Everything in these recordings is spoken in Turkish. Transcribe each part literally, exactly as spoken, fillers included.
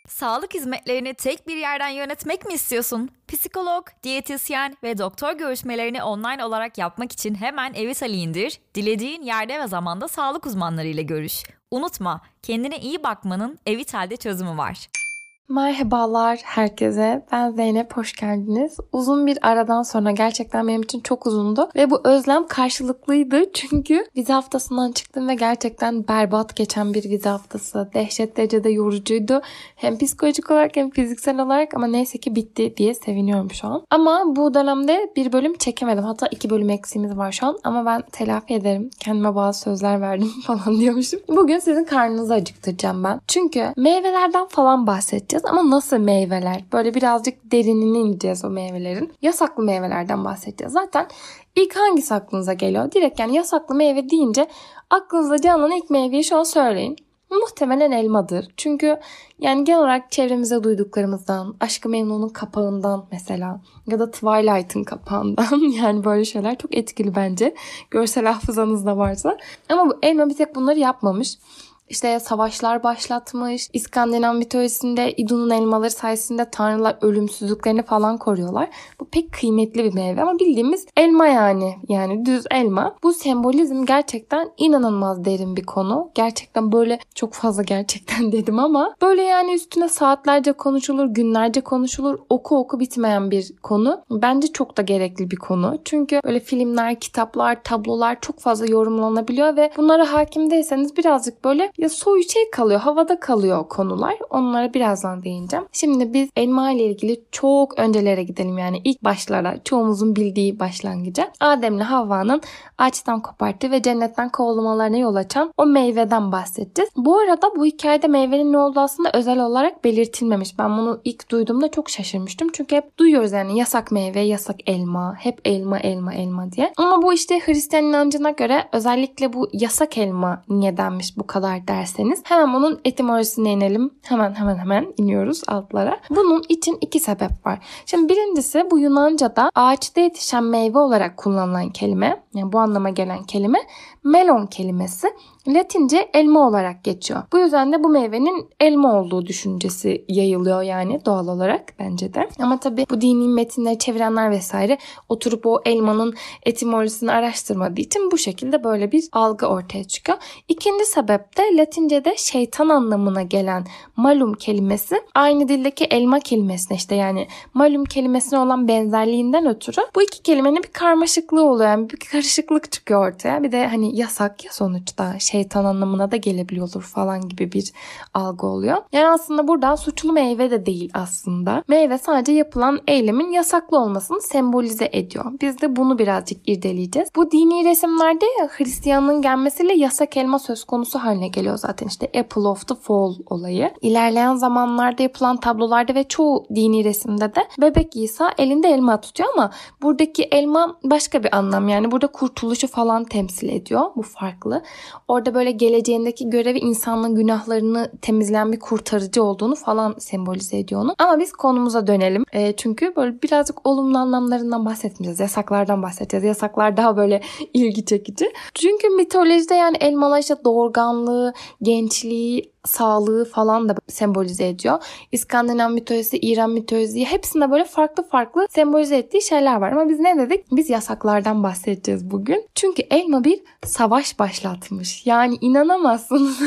Sağlık hizmetlerini tek bir yerden yönetmek mi istiyorsun? Psikolog, diyetisyen ve doktor görüşmelerini online olarak yapmak için hemen Evitali indir, dilediğin yerde ve zamanda sağlık uzmanlarıyla görüş. Unutma, kendine iyi bakmanın Evital'de çözümü var. Merhabalar herkese. Ben Zeynep, hoş geldiniz. Uzun bir aradan sonra gerçekten benim için çok uzundu ve bu özlem karşılıklıydı. Çünkü vize haftasından çıktım ve gerçekten berbat geçen bir vize haftası. Dehşet derecede yorucuydu. Hem psikolojik olarak hem fiziksel olarak, ama neyse ki bitti diye seviniyorum şu an. Ama bu dönemde bir bölüm çekemedim. Hatta iki bölüm eksiğimiz var şu an. Ama ben telafi ederim. Kendime bazı sözler verdim falan diyormuşum. Bugün sizin karnınızı acıktıracağım ben. Çünkü meyvelerden falan bahsedeceğim. Ama nasıl meyveler? Böyle birazcık derinine ineceğiz o meyvelerin. Yasaklı meyvelerden bahsedeceğiz. Zaten ilk hangisi aklınıza geliyor? Direkt yani yasaklı meyve deyince aklınıza canlanan ilk meyveyi şu an söyleyin. Muhtemelen elmadır. Çünkü yani genel olarak çevremize duyduklarımızdan, Aşk-ı Memnu'nun kapağından mesela ya da Twilight'ın kapağından yani böyle şeyler çok etkili bence. Görsel hafızanızda varsa. Ama bu elma bir tek bunları yapmamış. İşte savaşlar başlatmış. İskandinav mitolojisinde İdun'un elmaları sayesinde tanrılar ölümsüzlüklerini falan koruyorlar. Bu pek kıymetli bir meyve ama bildiğimiz elma yani. Yani düz elma. Bu sembolizm gerçekten inanılmaz derin bir konu. Gerçekten böyle çok fazla gerçekten dedim ama böyle yani üstüne saatlerce konuşulur, günlerce konuşulur. Oku oku bitmeyen bir konu. Bence çok da gerekli bir konu. Çünkü böyle filmler, kitaplar, tablolar çok fazla yorumlanabiliyor ve bunlara hakim değilseniz birazcık böyle ya soyu şey kalıyor, havada kalıyor konular. Onlara birazdan değineceğim. Şimdi biz elma ile ilgili çok öncelere gidelim, yani ilk başlara, çoğumuzun bildiği başlangıca. Adem'le Havva'nın ağaçtan koparttığı ve cennetten kovulmalarına yol açan o meyveden bahsedeceğiz. Bu arada bu hikayede meyvenin ne olduğu aslında özel olarak belirtilmemiş. Ben bunu ilk duyduğumda çok şaşırmıştım. Çünkü hep duyuyoruz yani yasak meyve, yasak elma, hep elma, elma, elma diye. Ama bu işte Hristiyan inancına göre özellikle bu yasak elma niye denmiş bu kadar derseniz hemen bunun etimolojisine inelim. Hemen hemen hemen iniyoruz altlara. Bunun için iki sebep var. Şimdi birincisi bu Yunanca'da ağaçta yetişen meyve olarak kullanılan kelime, yani bu anlama gelen kelime melon kelimesi. Latince elma olarak geçiyor. Bu yüzden de bu meyvenin elma olduğu düşüncesi yayılıyor yani doğal olarak bence de. Ama tabii bu dini metinleri çevirenler vesaire oturup o elmanın etimolojisini araştırmadığı için bu şekilde böyle bir algı ortaya çıkıyor. İkinci sebep de Latince'de şeytan anlamına gelen malum kelimesi aynı dildeki elma kelimesine işte yani malum kelimesine olan benzerliğinden ötürü bu iki kelimenin bir karmaşıklığı oluyor. Yani bir karışıklık çıkıyor ortaya. Bir de hani yasak ya sonuçta şey şeytan anlamına da gelebiliyordur falan gibi bir algı oluyor. Yani aslında burada suçlu meyve de değil aslında. Meyve sadece yapılan eylemin yasaklı olmasını sembolize ediyor. Biz de bunu birazcık irdeleyeceğiz. Bu dini resimlerde Hristiyanlığın gelmesiyle yasak elma söz konusu haline geliyor zaten işte Apple of the Fall olayı. İlerleyen zamanlarda yapılan tablolarda ve çoğu dini resimde de bebek İsa elinde elma tutuyor ama buradaki elma başka bir anlam. Yani burada kurtuluşu falan temsil ediyor. Bu farklı. Orada böyle geleceğindeki görevi insanlığın günahlarını temizleyen bir kurtarıcı olduğunu falan sembolize ediyor onu. Ama biz konumuza dönelim. E, çünkü böyle birazcık olumlu anlamlarından bahsetmeyeceğiz. Yasaklardan bahsedeceğiz. Yasaklar daha böyle ilgi çekici. Çünkü mitolojide yani elmalar işte doğurganlığı, gençliği, sağlığı falan da sembolize ediyor. İskandinav mitolojisi, İran mitolojisi hepsinde böyle farklı farklı sembolize ettiği şeyler var. Ama biz ne dedik? Biz yasaklardan bahsedeceğiz bugün. Çünkü elma bir savaş başlatmış. Yani inanamazsınız.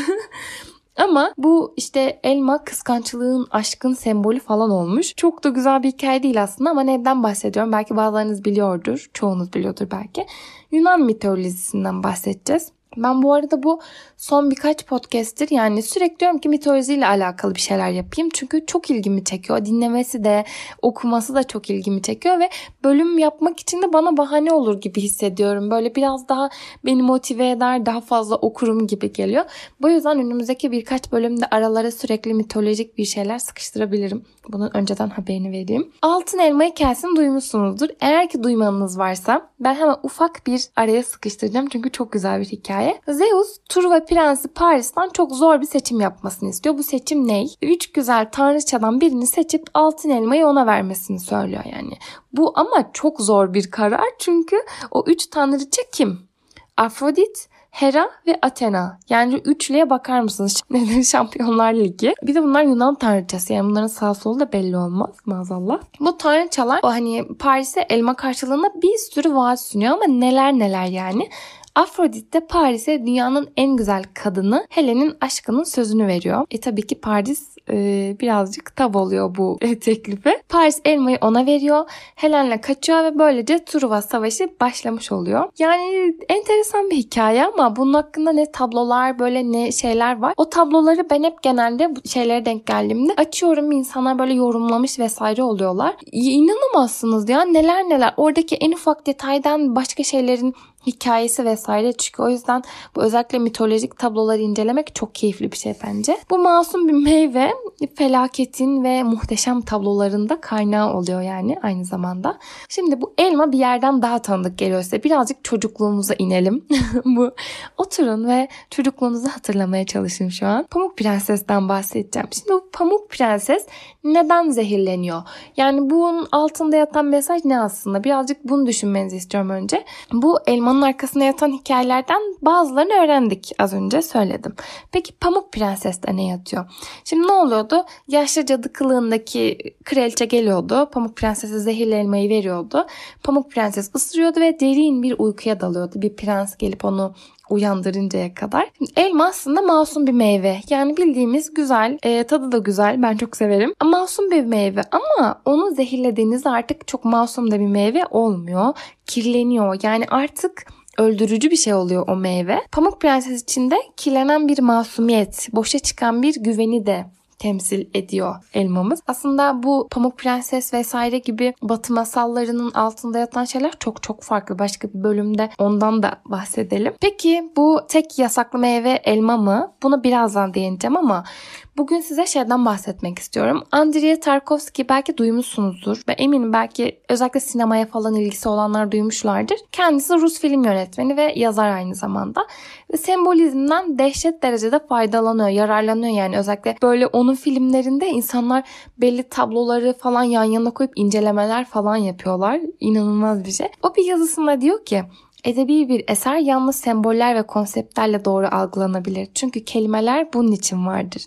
Ama bu işte elma kıskançlığın, aşkın sembolü falan olmuş. Çok da güzel bir hikaye değil aslında ama neden bahsediyorum? Belki bazılarınız biliyordur. Çoğunuz biliyordur belki. Yunan mitolojisinden bahsedeceğiz. Ben bu arada bu son birkaç podcast'tir yani sürekli diyorum ki mitolojiyle alakalı bir şeyler yapayım. Çünkü çok ilgimi çekiyor. Dinlemesi de, okuması da çok ilgimi çekiyor ve bölüm yapmak için de bana bahane olur gibi hissediyorum. Böyle biraz daha beni motive eder, daha fazla okurum gibi geliyor. Bu yüzden önümüzdeki birkaç bölümde aralara sürekli mitolojik bir şeyler sıkıştırabilirim. Bunun önceden haberini vereyim. Altın elma hikayesini duymuşsunuzdur. Eğer ki duymanız varsa ben hemen ufak bir araya sıkıştıracağım. Çünkü çok güzel bir hikaye. Zeus, Truva Prensi Paris'ten çok zor bir seçim yapmasını istiyor. Bu seçim ne? Üç güzel tanrıçadan birini seçip altın elmayı ona vermesini söylüyor yani. Bu ama çok zor bir karar çünkü o üç tanrıça kim? Afrodit, Hera ve Athena. Yani üçlüye bakar mısınız? Şampiyonlar Ligi. Bir de bunlar Yunan tanrıçası. Yani bunların sağ solu da belli olmaz maazallah. Bu tanrıçalar o hani Paris'e elma karşılığında bir sürü vaat sunuyor ama neler neler yani. Afrodit de Paris'e dünyanın en güzel kadını Helen'in aşkının sözünü veriyor. E tabii ki Paris e, birazcık tav oluyor bu e, teklife. Paris elmayı ona veriyor. Helen'le kaçıyor ve böylece Truva Savaşı başlamış oluyor. Yani enteresan bir hikaye ama bunun hakkında ne tablolar böyle ne şeyler var. O tabloları ben hep genelde bu şeylere denk geldiğimde açıyorum, insanlar böyle yorumlamış vesaire oluyorlar. İnanamazsınız ya, neler neler. Oradaki en ufak detaydan başka şeylerin hikayesi vesaire çıkıyor. O yüzden bu özellikle mitolojik tabloları incelemek çok keyifli bir şey bence. Bu masum bir meyve felaketin ve muhteşem tablolarında kaynağı oluyor yani aynı zamanda. Şimdi bu elma bir yerden daha tanıdık geliyor size. Birazcık çocukluğumuza inelim. bu Oturun ve çocukluğunuzu hatırlamaya çalışın şu an. Pamuk Prenses'ten bahsedeceğim. Şimdi bu Pamuk Prenses neden zehirleniyor? Yani bunun altında yatan mesaj ne aslında? Birazcık bunu düşünmenizi istiyorum önce. Bu elmanın arkasında yatan hikayelerden bazılarını öğrendik. Az önce söyledim. Peki Pamuk Prenses'te ne yatıyor? Şimdi ne oluyordu? Yaşlı cadı kılığındaki kraliçe geliyordu. Pamuk Prenses'e zehirli elmayı veriyordu. Pamuk Prenses ısırıyordu ve derin bir uykuya dalıyordu. Bir prens gelip onu uyandırıncaya kadar. Elma aslında masum bir meyve. Yani bildiğimiz güzel, e, tadı da güzel. Ben çok severim. Masum bir meyve ama onu zehirlediğinizde artık çok masum da bir meyve olmuyor. Kirleniyor. Yani artık öldürücü bir şey oluyor o meyve. Pamuk Prenses için de kirlenen bir masumiyet, boşa çıkan bir güveni de temsil ediyor elmamız. Aslında bu Pamuk Prenses vesaire gibi Batı masallarının altında yatan şeyler çok çok farklı. Başka bir bölümde ondan da bahsedelim. Peki bu tek yasaklı meyve elma mı? Bunu birazdan değineceğim ama bugün size şeyden bahsetmek istiyorum. Andrei Tarkovski belki duymuşsunuzdur ve eminim belki özellikle sinemaya falan ilgisi olanlar duymuşlardır. Kendisi Rus film yönetmeni ve yazar aynı zamanda. Ve sembolizmden dehşet derecede faydalanıyor, yararlanıyor yani. Özellikle böyle onun filmlerinde insanlar belli tabloları falan yan yana koyup incelemeler falan yapıyorlar. İnanılmaz bir şey. O bir yazısında diyor ki, edebi bir eser yalnız semboller ve konseptlerle doğru algılanabilir. Çünkü kelimeler bunun için vardır.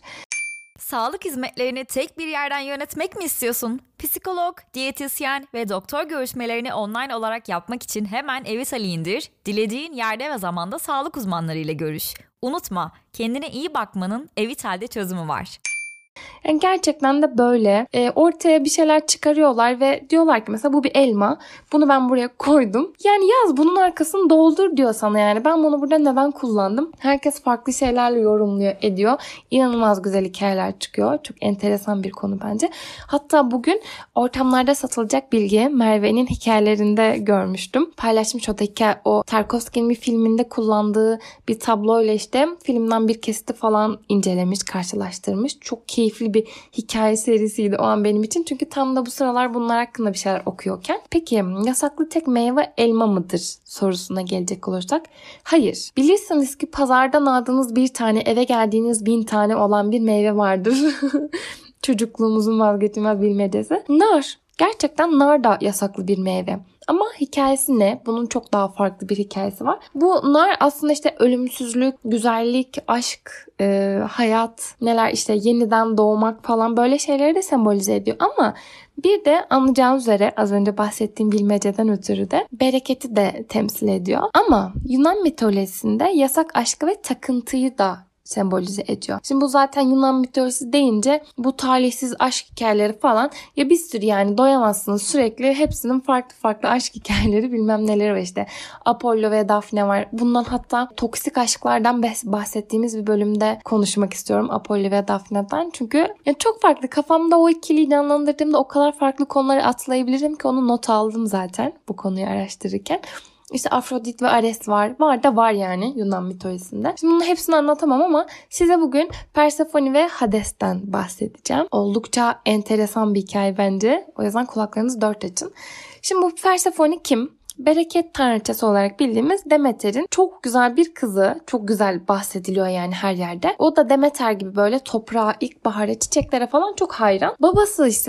Sağlık hizmetlerini tek bir yerden yönetmek mi istiyorsun? Psikolog, diyetisyen ve doktor görüşmelerini online olarak yapmak için hemen Evitali indir. Dilediğin yerde ve zamanda sağlık uzmanlarıyla görüş. Unutma, kendine iyi bakmanın Evital'de çözümü var. Yani gerçekten de böyle e, ortaya bir şeyler çıkarıyorlar ve diyorlar ki mesela bu bir elma, bunu ben buraya koydum. Yani yaz bunun arkasını doldur diyor sana yani. Ben bunu burada neden kullandım? Herkes farklı şeylerle yorumluyor, ediyor. İnanılmaz güzel hikayeler çıkıyor. Çok enteresan bir konu bence. Hatta bugün ortamlarda satılacak bilgi Merve'nin hikayelerinde görmüştüm. Paylaşmış o da hikaye, o Tarkovski'nin bir filminde kullandığı bir tabloyla işte filmden bir kesiti falan incelemiş, karşılaştırmış. Çok keyifli bir hikaye serisiydi o an benim için. Çünkü tam da bu sıralar bunlar hakkında bir şeyler okuyorken. Peki yasaklı tek meyve elma mıdır sorusuna gelecek olursak. Hayır. Bilirsiniz ki pazardan aldığınız bir tane, eve geldiğiniz bin tane olan bir meyve vardır. Çocukluğumuzun vazgeçilmez bilmecesi. Nar. Gerçekten nar da yasaklı bir meyve. Ama hikayesi ne? Bunun çok daha farklı bir hikayesi var. Bu nar aslında işte ölümsüzlük, güzellik, aşk, e, hayat, neler işte yeniden doğmak falan böyle şeyleri de sembolize ediyor. Ama bir de anlayacağınız üzere az önce bahsettiğim bilmeceden ötürü de bereketi de temsil ediyor. Ama Yunan mitolojisinde yasak aşkı ve takıntıyı da sembolize ediyor. Şimdi bu zaten Yunan mitolojisi deyince bu talihsiz aşk hikayeleri falan ya bir sürü yani doyamazsınız, sürekli hepsinin farklı farklı aşk hikayeleri bilmem neleri var işte. Apollo ve Daphne var. Bundan hatta toksik aşklardan bahsettiğimiz bir bölümde konuşmak istiyorum Apollo ve Daphne'den. Çünkü yani çok farklı, kafamda o ikiliyi canlandırdığımda o kadar farklı konuları atlayabilirim ki onu not aldım zaten bu konuyu araştırırken. İşte Afrodit ve Ares var. Var da var yani Yunan mitolojisinde. Şimdi bunun hepsini anlatamam ama size bugün Persephone ve Hades'ten bahsedeceğim. Oldukça enteresan bir hikaye bence. O yüzden kulaklarınızı dört açın. Şimdi bu Persephone kim? Bereket tanrıçası olarak bildiğimiz Demeter'in çok güzel bir kızı. Çok güzel bahsediliyor yani her yerde. O da Demeter gibi böyle toprağa, ilkbahara, çiçeklere falan çok hayran. Babası ise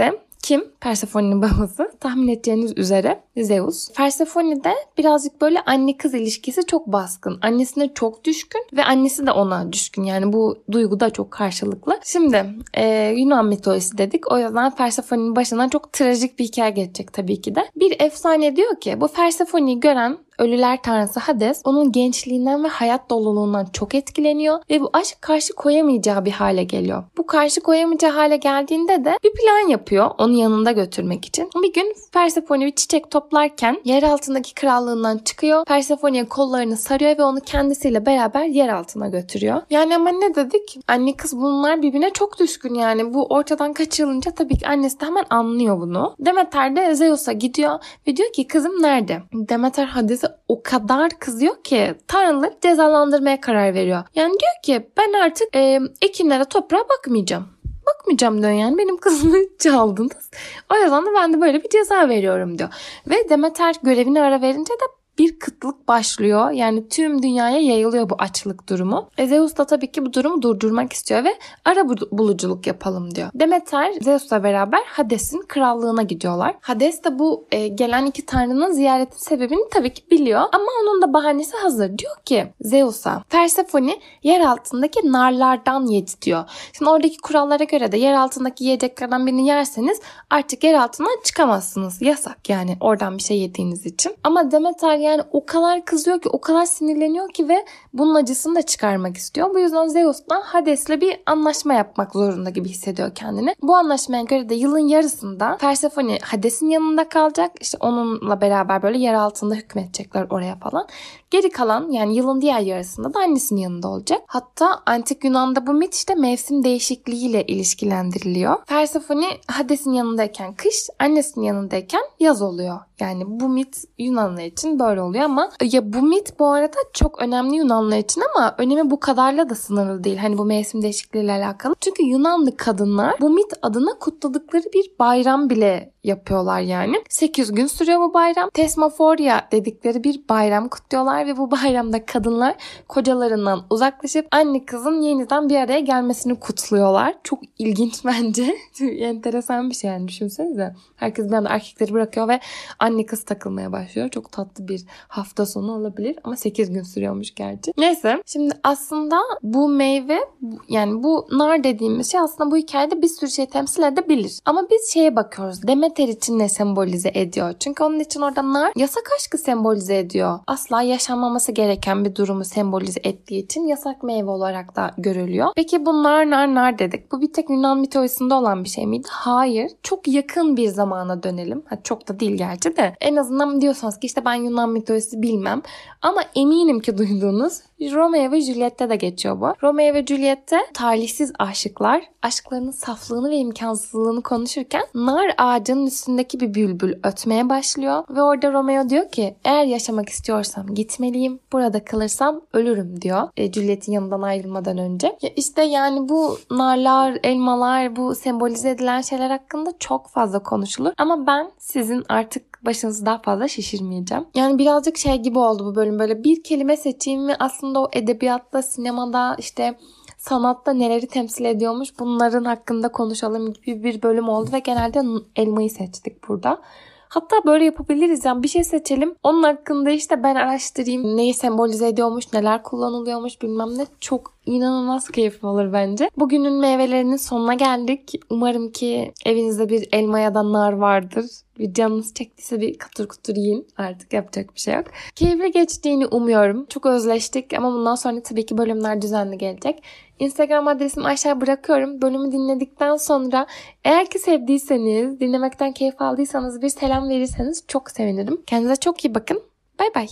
Kim? Persephone'nin babası. Tahmin edeceğiniz üzere Zeus. Persephone de birazcık böyle anne kız ilişkisi çok baskın. Annesine çok düşkün ve annesi de ona düşkün. Yani bu duygu da çok karşılıklı. Şimdi e, Yunan mitolojisi dedik. O yüzden Persephone'nin başından çok trajik bir hikaye geçecek tabii ki de. Bir efsane diyor ki bu Persephone'yi gören ölüler tanrısı Hades onun gençliğinden ve hayat doluluğundan çok etkileniyor ve bu aşk karşı koyamayacağı bir hale geliyor. Bu karşı koyamayacağı hale geldiğinde de bir plan yapıyor onu yanında götürmek için. Bir gün Persephone bir çiçek toplarken yer altındaki krallığından çıkıyor. Persephone'ye kollarını sarıyor ve onu kendisiyle beraber yer altına götürüyor. Yani ama ne dedik? Anne kız bunlar birbirine çok düşkün yani. Bu ortadan kaçırılınca tabii ki annesi de hemen anlıyor bunu. Demeter de Zeus'a gidiyor ve diyor ki kızım nerede? Demeter Hades'e o kadar kızıyor ki tanrıları cezalandırmaya karar veriyor. Yani diyor ki ben artık e, ekinlere toprağa bakmayacağım. Bakmayacağım diyor yani benim kızımı çaldınız. O yüzden de ben de böyle bir ceza veriyorum diyor. Ve Demeter görevini ara verince de bir kıtlık başlıyor. Yani tüm dünyaya yayılıyor bu açlık durumu. E Zeus da tabii ki bu durumu durdurmak istiyor ve ara buluculuk yapalım diyor. Demeter Zeus'la beraber Hades'in krallığına gidiyorlar. Hades de bu e, gelen iki tanrının ziyaretin sebebini tabii ki biliyor ama onun da bahanesi hazır. Diyor ki Zeus'a Persephone yer altındaki narlardan yedi diyor. Şimdi oradaki kurallara göre de yer altındaki yiyeceklerden birini yerseniz artık yer altından çıkamazsınız. Yasak yani oradan bir şey yediğiniz için. Ama Demeter yani o kadar kızıyor ki, o kadar sinirleniyor ki ve bunun acısını da çıkarmak istiyor. Bu yüzden Zeus'tan Hades'le bir anlaşma yapmak zorunda gibi hissediyor kendini. Bu anlaşmaya göre de yılın yarısında Persephone Hades'in yanında kalacak. İşte onunla beraber böyle yer altında hükmedecekler oraya falan. Geri kalan yani yılın diğer yarısında da annesinin yanında olacak. Hatta antik Yunan'da bu mit işte mevsim değişikliğiyle ilişkilendiriliyor. Persephone Hades'in yanındayken kış, annesinin yanındayken yaz oluyor. Yani bu mit Yunanlılar için böyle oluyor ama ya bu mit bu arada çok önemli Yunanlılar için ama önemi bu kadarla da sınırlı değil. Hani bu mevsim değişikliğiyle alakalı. Çünkü Yunanlı kadınlar bu mit adına kutladıkları bir bayram bile yapıyorlar yani. sekiz gün sürüyor bu bayram. Thesmophoria dedikleri bir bayram kutluyorlar ve bu bayramda kadınlar kocalarından uzaklaşıp anne kızın yeniden bir araya gelmesini kutluyorlar. Çok ilginç bence. Enteresan bir şey yani düşünsenize. Herkes bir anda erkekleri bırakıyor ve anne kız takılmaya başlıyor. Çok tatlı bir hafta sonu olabilir ama sekiz gün sürüyormuş gerçi. Neyse şimdi aslında bu meyve yani bu nar dediğimiz şey aslında bu hikayede bir sürü şey temsil edebilir. Ama biz şeye bakıyoruz. Demeter için ne sembolize ediyor? Çünkü onun için orada nar yasak aşkı sembolize ediyor. Asla yaşanmaması gereken bir durumu sembolize ettiği için yasak meyve olarak da görülüyor. Peki bu nar nar nar dedik. Bu bir tek Yunan mitolojisinde olan bir şey miydi? Hayır. Çok yakın bir zamana dönelim. Ha, çok da değil gerçi de. En azından diyorsanız ki işte ben Yunan mitolojisi bilmem. Ama eminim ki duyduğunuz Romeo ve Juliet'te de geçiyor bu. Romeo ve Juliet'te talihsiz aşıklar aşklarının saflığını ve imkansızlığını konuşurken nar ağacının üstündeki bir bülbül ötmeye başlıyor ve orada Romeo diyor ki eğer yaşamak istiyorsam gitmeliyim, burada kalırsam ölürüm diyor e, Juliet'in yanından ayrılmadan önce. Ya işte yani bu narlar, elmalar, bu sembolize edilen şeyler hakkında çok fazla konuşulur ama ben sizin artık başınızı daha fazla şişirmeyeceğim. Yani birazcık şey gibi oldu bu bölüm, böyle bir kelime seçeyim ve aslında o edebiyatta, sinemada, işte sanatta neleri temsil ediyormuş bunların hakkında konuşalım gibi bir bölüm oldu ve genelde elmayı seçtik burada. Hatta böyle yapabiliriz yani bir şey seçelim. Onun hakkında işte ben araştırayım. Neyi sembolize ediyormuş, neler kullanılıyormuş bilmem ne. Çok inanılmaz keyifli olur bence. Bugünün meyvelerinin sonuna geldik. Umarım ki evinizde bir elma ya da nar vardır. Bir canınız çektiyse bir katır kutur yiyin. Artık yapacak bir şey yok. Keyifli geçtiğini umuyorum. Çok özleştik ama bundan sonra tabii ki bölümler düzenli gelecek. Instagram adresimi aşağı bırakıyorum. Bölümü dinledikten sonra eğer ki sevdiyseniz, dinlemekten keyif aldıysanız bir selam verirseniz çok sevinirim. Kendinize çok iyi bakın. Bay bay.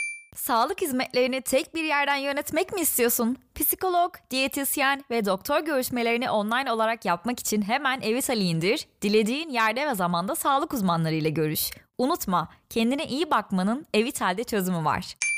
Sağlık hizmetlerini tek bir yerden yönetmek mi istiyorsun? Psikolog, diyetisyen ve doktor görüşmelerini online olarak yapmak için hemen Evital'i indir. Dilediğin yerde ve zamanda sağlık uzmanlarıyla görüş. Unutma, kendine iyi bakmanın Evital'de çözümü var.